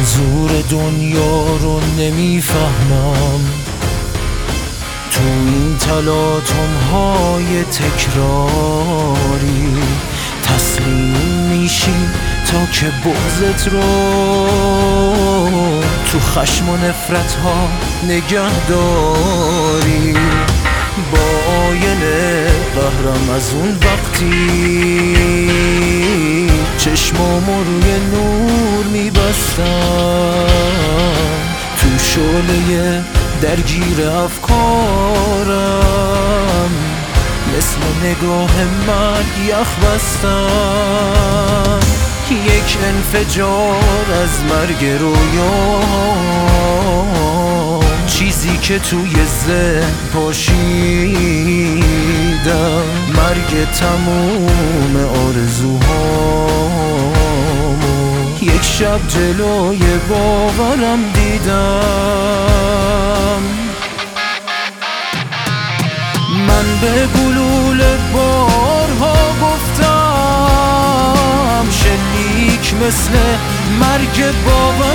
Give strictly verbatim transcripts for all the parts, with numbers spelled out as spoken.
منظور دنیا رو نمیفهمم، تو این تلاطم های تکراری تسلیم میشی تا که بغضت رو تو خشم و نفرت ها نگه داری. با آینه قهرم از اون وقتی چشمامو روی نور میبستم، تو شعله درگیر افکارم مثل نگاه مرگ یخ بستم. یک انفجار از مرگ رویا، چیزی که توی ذهن پاشیدم، مرگ تموم آرزوهامو یک شب جلوی باورم دیدم. من به گلوله بارها گفتم شلیک مثل مرگ باور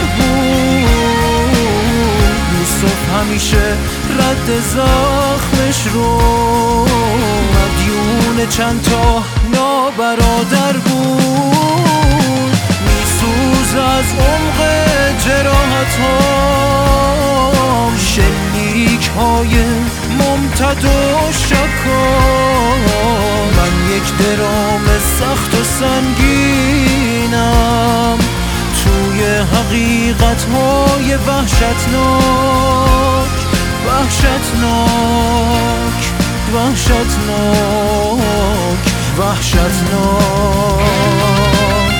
بود، یوسف همیشه رد زخمش رو مدیون چند تا نابرادر بود. میسوز از عمق جراحتام شلیک های ممتد و شکار، من یک درام سخت و سنگینم توی حقیقت های وحشتناک وحشتناک وحشتناک وحشتناک.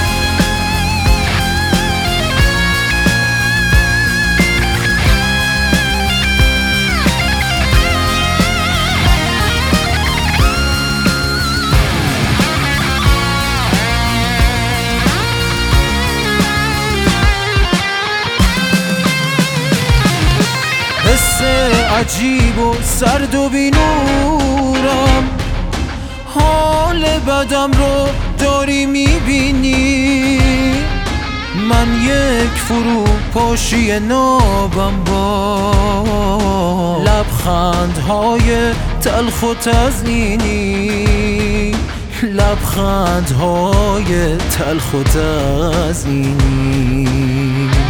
حس عجیب و سرد و بی‌نورم، حال بدم رو داری میبینی، من یک فروپاشی نابم با لبخندهای تلخ و تزیینی، لبخندهای تلخ و تزیینی.